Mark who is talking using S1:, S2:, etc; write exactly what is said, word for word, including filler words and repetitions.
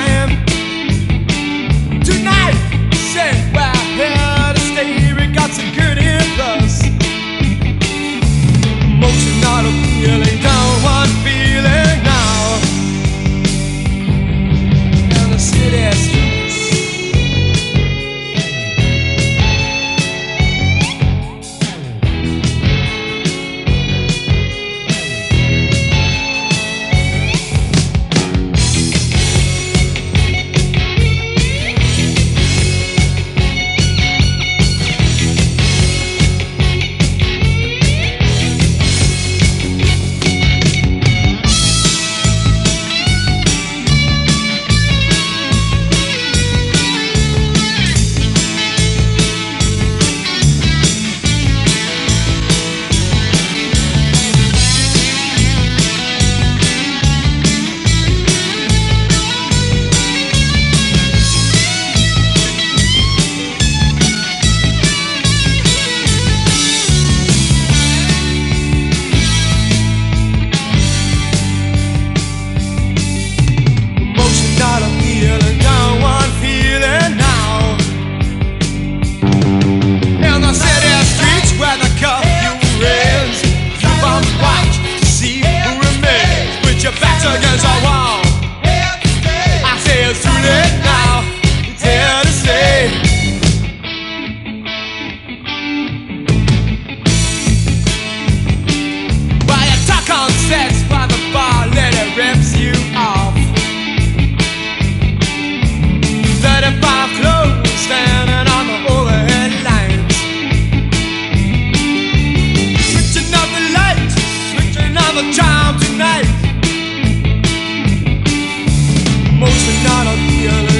S1: time. Tonight, say we're here to stay. We got security plus. Emotional appealing, don't want feeling now. In the city streets. Against our wall, I say it's too late now. It's here to stay. While you talk on sex by the bar, let it rips you off. thirty-five clothes standing on the overhead lines. Switching up the lights, switching on the charm tonight. Mostly not a feeling.